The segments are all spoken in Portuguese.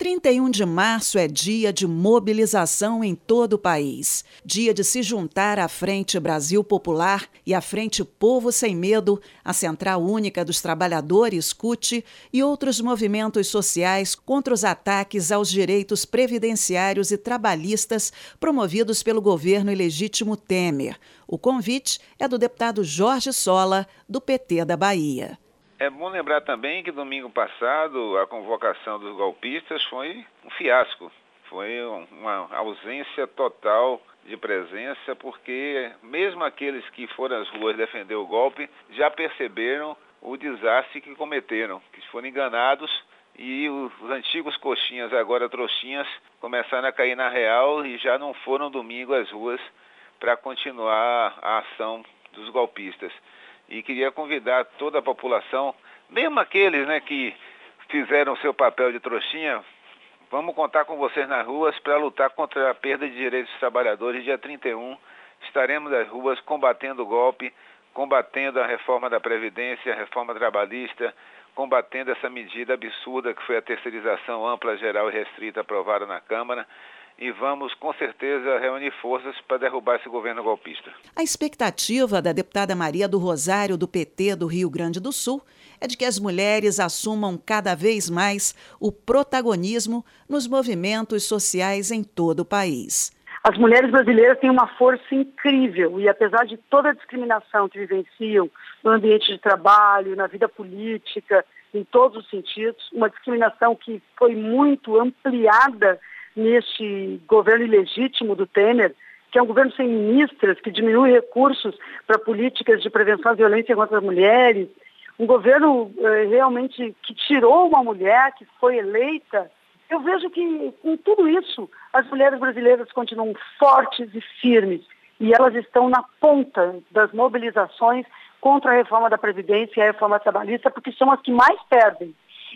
31 de março é dia de mobilização em todo o país. Dia de se juntar à Frente Brasil Popular e à Frente Povo Sem Medo, a Central Única dos Trabalhadores, CUT, e outros movimentos sociais contra os ataques aos direitos previdenciários e trabalhistas promovidos pelo governo ilegítimo Temer. O convite é do deputado Jorge Sola, do PT da Bahia. É bom lembrar também que domingo passado a convocação dos golpistas foi um fiasco, foi uma ausência total de presença, porque mesmo aqueles que foram às ruas defender o golpe já perceberam o desastre que cometeram, que foram enganados e os antigos coxinhas, agora trouxinhas, começaram a cair na real e já não foram domingo às ruas para continuar a ação dos golpistas. E queria convidar toda a população, mesmo aqueles que fizeram o seu papel de trouxinha, vamos contar com vocês nas ruas para lutar contra a perda de direitos dos trabalhadores. Dia 31, estaremos nas ruas combatendo o golpe, combatendo a reforma da Previdência, a reforma trabalhista, combatendo essa medida absurda que foi a terceirização ampla, geral e restrita aprovada na Câmara. E vamos, com certeza, reunir forças para derrubar esse governo golpista. A expectativa da deputada Maria do Rosário, do PT do Rio Grande do Sul, é de que as mulheres assumam cada vez mais o protagonismo nos movimentos sociais em todo o país. As mulheres brasileiras têm uma força incrível e, apesar de toda a discriminação que vivenciam no ambiente de trabalho, na vida política, em todos os sentidos, uma discriminação que foi muito ampliada neste governo ilegítimo do Temer, que é um governo sem ministras, que diminui recursos para políticas de prevenção à violência contra as mulheres, um governo realmente que tirou uma mulher que foi eleita. Eu vejo que, com tudo isso, as mulheres brasileiras continuam fortes e firmes, e elas estão na ponta das mobilizações contra a reforma da Previdência e a reforma trabalhista, porque são as que mais perdem.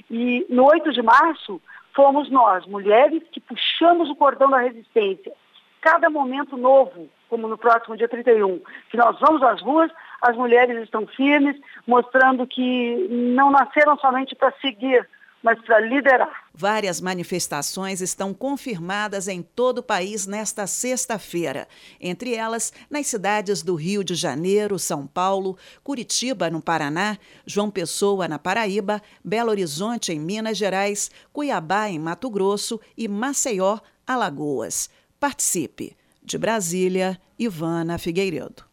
E no 8 de março, fomos nós, mulheres, que puxamos o cordão da resistência. Cada momento novo, como no próximo dia 31, que nós vamos às ruas, as mulheres estão firmes, mostrando que não nasceram somente para seguir, mas para liderar. Várias manifestações estão confirmadas em todo o país nesta sexta-feira. Entre elas, nas cidades do Rio de Janeiro, São Paulo, Curitiba, no Paraná, João Pessoa, na Paraíba, Belo Horizonte, em Minas Gerais, Cuiabá, em Mato Grosso e Maceió, Alagoas. Participe! De Brasília, Ivana Figueiredo.